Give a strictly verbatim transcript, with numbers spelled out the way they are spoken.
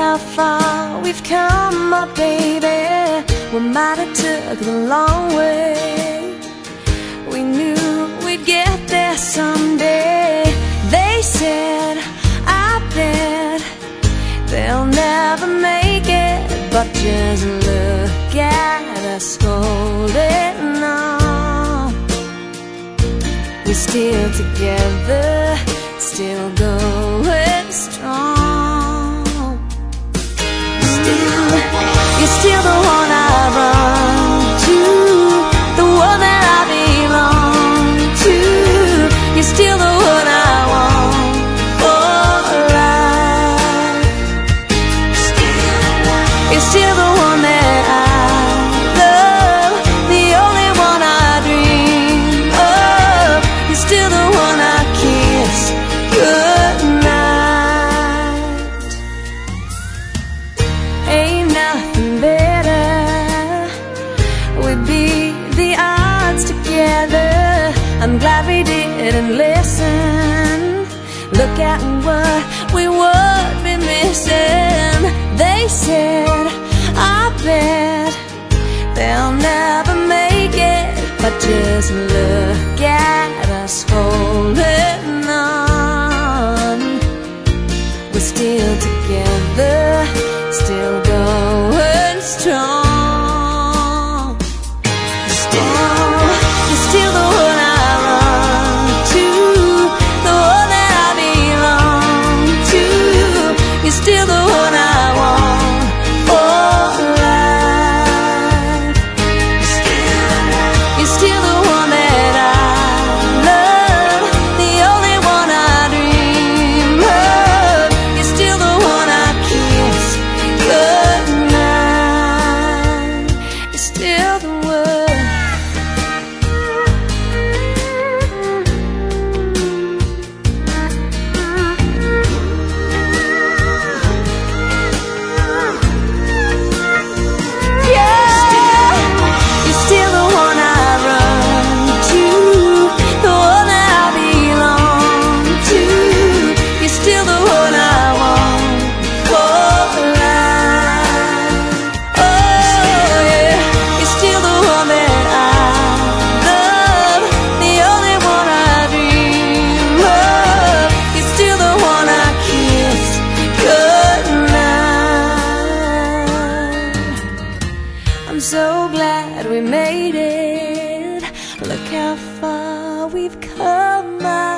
how far we've come, my baby. We might have took the long way. We knew we'd get there someday. They said, I bet they'll never make it, but just look at us holding on. We're still together, still going strong. Still, you're still the one I run to, the one that I belong to. You're still the one I want for life. Still, you're still the one that I love, the only one I dream of. You're still the one I kiss goodnight. Ain't nothing better. We beat the odds together. I'm glad we didn't listen. Look at what we would be missing. They said, I bet they'll never make it, but just look at us holding on. We're still together, still going strong. Still, you're still the one I run to, the one that I belong to. You're still the one I want for life. Still, you're still the one that I love, the only one I dream of. You're still the one I kiss goodnight. You're still the one. I'm so glad we made it. Look how far we've come.